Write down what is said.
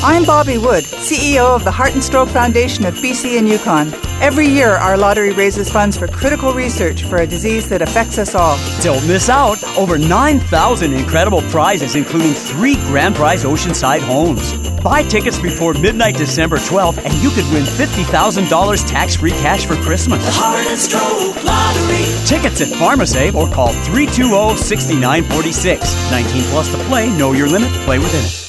I'm Bobby Wood, CEO of the Heart and Stroke Foundation of BC and Yukon. Every year, our lottery raises funds for critical research for a disease that affects us all. Don't miss out. Over 9,000 incredible prizes, including 3 grand prize oceanside homes. Buy tickets before midnight December 12th, and you could win $50,000 tax-free cash for Christmas. The Heart and Stroke Lottery. Tickets at PharmaSave or call 320-6946. 19 plus to play. Know your limit. Play within it.